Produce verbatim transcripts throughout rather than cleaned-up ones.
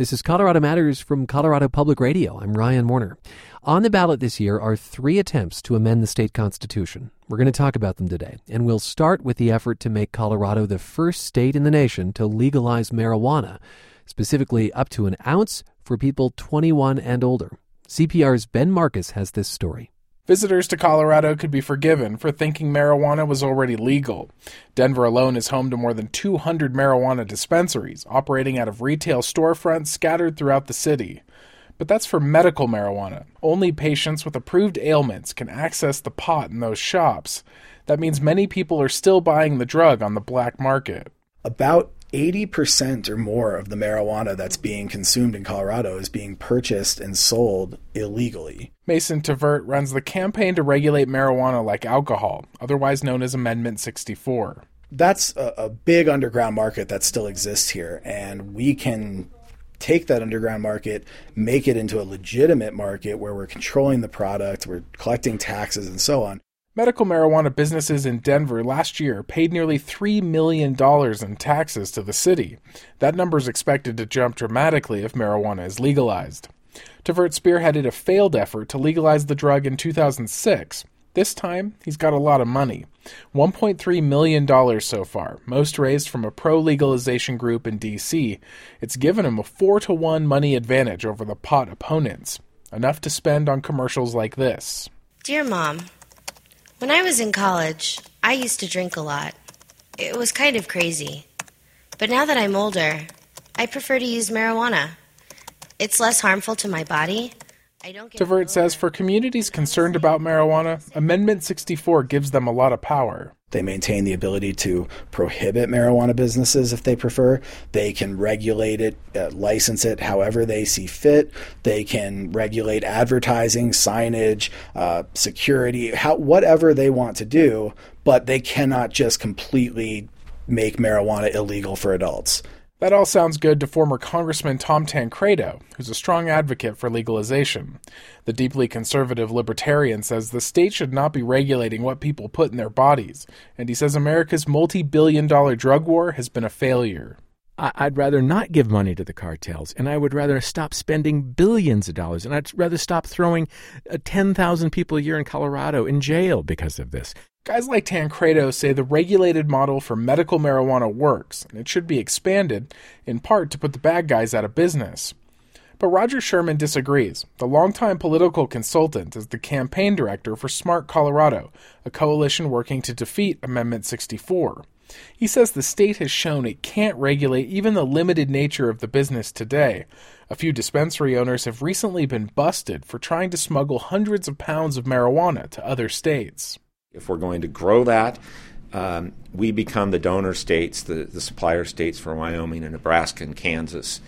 This is Colorado Matters from Colorado Public Radio. I'm Ryan Warner. On the ballot this year are three attempts to amend the state constitution. We're going to talk about them today, and we'll start with the effort to make Colorado the first state in the nation to legalize marijuana, specifically up to an ounce for people twenty-one and older. C P R's Ben Marcus has this story. Visitors to Colorado could be forgiven for thinking marijuana was already legal. Denver alone is home to more than two hundred marijuana dispensaries operating out of retail storefronts scattered throughout the city. But that's for medical marijuana. Only patients with approved ailments can access the pot in those shops. That means many people are still buying the drug on the black market. About eighty percent or more of the marijuana that's being consumed in Colorado is being purchased and sold illegally. Mason Tvert runs the campaign to regulate marijuana like alcohol, otherwise known as Amendment sixty-four. That's a, a big underground market that still exists here, and we can take that underground market, make it into a legitimate market where we're controlling the product, we're collecting taxes, and so on. Medical marijuana businesses in Denver last year paid nearly three million dollars in taxes to the city. That number is expected to jump dramatically if marijuana is legalized. Tvert spearheaded a failed effort to legalize the drug in two thousand six. This time, he's got a lot of money. one point three million dollars so far, most raised from a pro-legalization group in D C. It's given him a four to one money advantage over the pot opponents, enough to spend on commercials like this. Dear Mom, when I was in college, I used to drink a lot. It was kind of crazy. But now that I'm older, I prefer to use marijuana. It's less harmful to my body. I don't get Tvert says for communities concerned about marijuana, Amendment sixty-four gives them a lot of power. They maintain the ability to prohibit marijuana businesses if they prefer. They can regulate it, uh, license it however they see fit. They can regulate advertising, signage, uh, security, how, whatever they want to do, but they cannot just completely make marijuana illegal for adults. That all sounds good to former Congressman Tom Tancredo, who's a strong advocate for legalization. The deeply conservative libertarian says the state should not be regulating what people put in their bodies, and he says America's multi-billion dollar drug war has been a failure. I'd rather not give money to the cartels, and I would rather stop spending billions of dollars, and I'd rather stop throwing uh, ten thousand people a year in Colorado in jail because of this. Guys like Tancredo say the regulated model for medical marijuana works, and it should be expanded, in part to put the bad guys out of business. But Roger Sherman disagrees. The longtime political consultant is the campaign director for Smart Colorado, a coalition working to defeat Amendment sixty-four. He says the state has shown it can't regulate even the limited nature of the business today. A few dispensary owners have recently been busted for trying to smuggle hundreds of pounds of marijuana to other states. If we're going to grow that, um, we become the donor states, the, the supplier states for Wyoming and Nebraska and Kansas.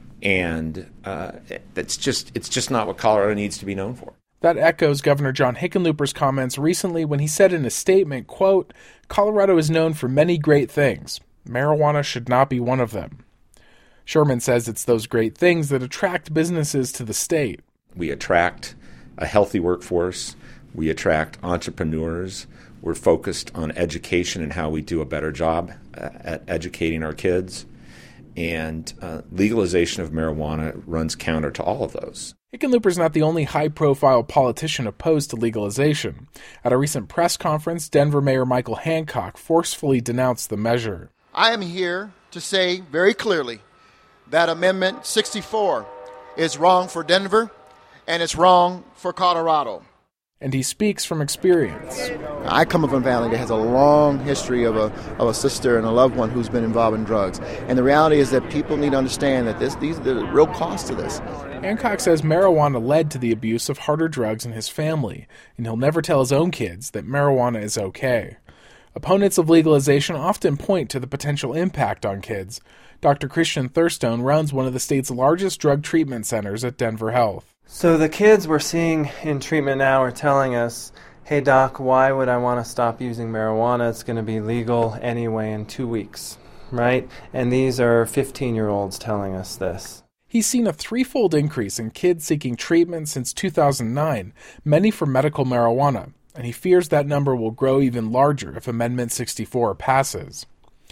And uh, it's just it's just not what Colorado needs to be known for. That echoes Governor John Hickenlooper's comments recently when he said in a statement, quote, "Colorado is known for many great things. Marijuana should not be one of them." Sherman says it's those great things that attract businesses to the state. We attract a healthy workforce. We attract entrepreneurs. We're focused on education and how we do a better job at educating our kids. And uh, legalization of marijuana runs counter to all of those. Hickenlooper's not the only high-profile politician opposed to legalization. At a recent press conference, Denver Mayor Michael Hancock forcefully denounced the measure. I am here to say very clearly that Amendment sixty-four is wrong for Denver and it's wrong for Colorado. And he speaks from experience. I come from a family that has a long history of a of a sister and a loved one who's been involved in drugs. And the reality is that people need to understand that this these are the real costs to this. Hancock says marijuana led to the abuse of harder drugs in his family, and he'll never tell his own kids that marijuana is okay. Opponents of legalization often point to the potential impact on kids. Doctor Christian Thurstone runs one of the state's largest drug treatment centers at Denver Health. So the kids we're seeing in treatment now are telling us, hey doc, why would I want to stop using marijuana? It's going to be legal anyway in two weeks, right? And these are fifteen-year-olds telling us this. He's seen a threefold increase in kids seeking treatment since two thousand nine, many for medical marijuana, and he fears that number will grow even larger if Amendment sixty-four passes.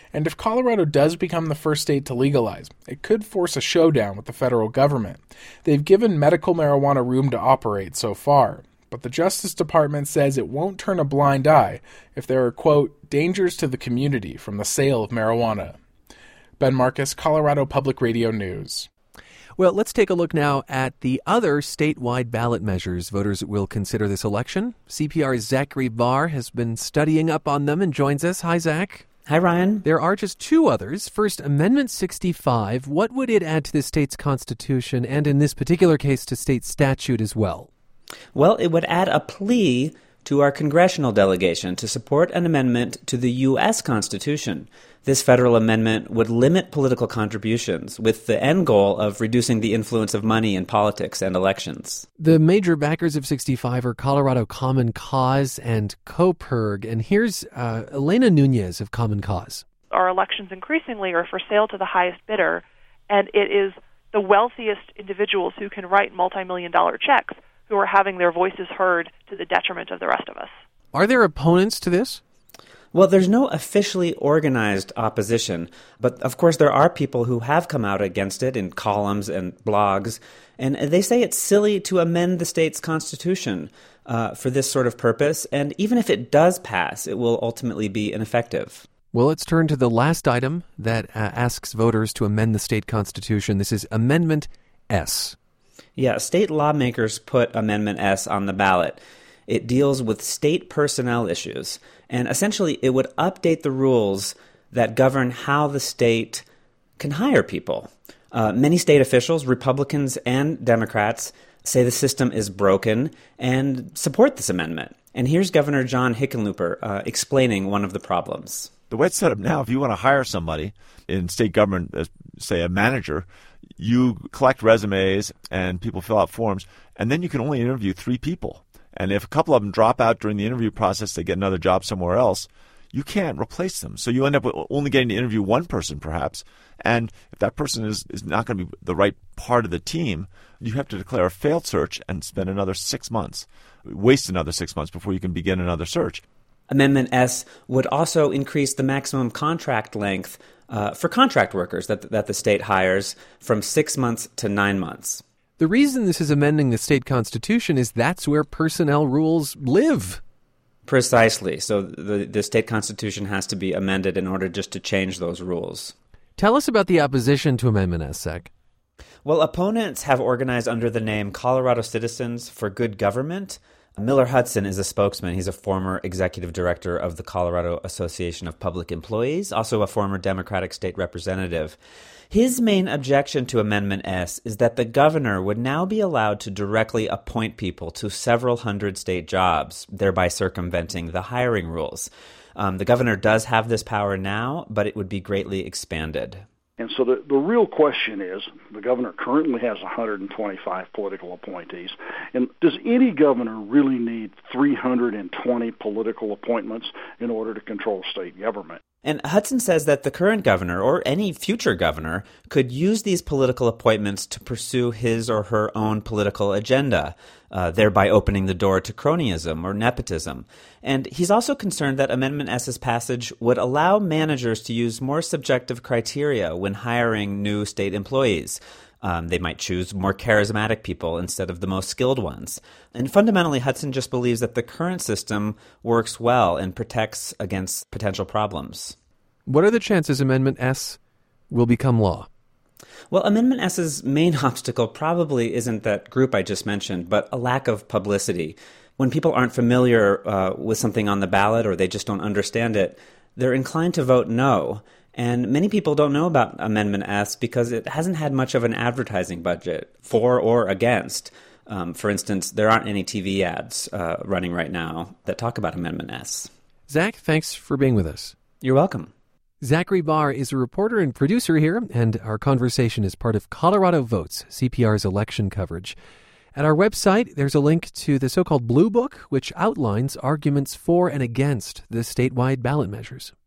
And if Colorado does become the first state to legalize, it could force a showdown with the federal government. They've given medical marijuana room to operate so far, but the Justice Department says it won't turn a blind eye if there are, quote, dangers to the community from the sale of marijuana. Ben Marcus, Colorado Public Radio News. Well, let's take a look now at the other statewide ballot measures voters will consider this election. C P R's Zachary Barr has been studying up on them and joins us. Hi, Zach. Hi, Ryan. There are just two others. First, Amendment sixty-five. What would it add to the state's constitution and, in this particular case, to state statute as well? Well, it would add a plea to our congressional delegation to support an amendment to the U S Constitution. This federal amendment would limit political contributions with the end goal of reducing the influence of money in politics and elections. The major backers of sixty-five are Colorado Common Cause and CoPIRG. And here's uh, Elena Nunez of Common Cause. Our elections increasingly are for sale to the highest bidder, and it is the wealthiest individuals who can write multi-million dollar checks who are having their voices heard to the detriment of the rest of us. Are there opponents to this? Well, there's no officially organized opposition, but of course there are people who have come out against it in columns and blogs, and they say it's silly to amend the state's constitution uh, for this sort of purpose, and even if it does pass, it will ultimately be ineffective. Well, let's turn to the last item that uh, asks voters to amend the state constitution. This is Amendment S. Yeah, state lawmakers put Amendment S on the ballot. It deals with state personnel issues, and essentially it would update the rules that govern how the state can hire people. Uh, many state officials, Republicans and Democrats, say the system is broken and support this amendment. And here's Governor John Hickenlooper uh, explaining one of the problems. The way it's set up now, if you want to hire somebody in state government, as, say a manager, you collect resumes and people fill out forms, and then you can only interview three people. And if a couple of them drop out during the interview process, they get another job somewhere else, you can't replace them. So you end up with only getting to interview one person perhaps. And if that person is, is not going to be the right part of the team, you have to declare a failed search and spend another six months, waste another six months before you can begin another search. Amendment S would also increase the maximum contract length uh, for contract workers that, that the state hires from six months to nine months. The reason this is amending the state constitution is that's where personnel rules live. Precisely. So the, the state constitution has to be amended in order just to change those rules. Tell us about the opposition to Amendment S, Zach. Well, opponents have organized under the name Colorado Citizens for Good Government. Miller Hudson is a spokesman. He's a former executive director of the Colorado Association of Public Employees, also a former Democratic state representative. His main objection to Amendment S is that the governor would now be allowed to directly appoint people to several hundred state jobs, thereby circumventing the hiring rules. Um, the governor does have this power now, but it would be greatly expanded. And so the, the real question is, the governor currently has one hundred twenty-five political appointees. And does any governor really need three hundred twenty political appointments in order to control state government? And Hudson says that the current governor, or any future governor, could use these political appointments to pursue his or her own political agenda, uh, thereby opening the door to cronyism or nepotism. And he's also concerned that Amendment S's passage would allow managers to use more subjective criteria when hiring new state employees. Um, they might choose more charismatic people instead of the most skilled ones. And fundamentally, Hudson just believes that the current system works well and protects against potential problems. What are the chances Amendment S will become law? Well, Amendment S's main obstacle probably isn't that group I just mentioned, but a lack of publicity. When people aren't familiar uh, with something on the ballot or they just don't understand it, they're inclined to vote no. And many people don't know about Amendment S because it hasn't had much of an advertising budget for or against. Um, for instance, there aren't any T V ads uh, running right now that talk about Amendment S. Zach, thanks for being with us. You're welcome. Zachary Barr is a reporter and producer here, and our conversation is part of Colorado Votes, C P R's election coverage. At our website, there's a link to the so-called Blue Book, which outlines arguments for and against the statewide ballot measures.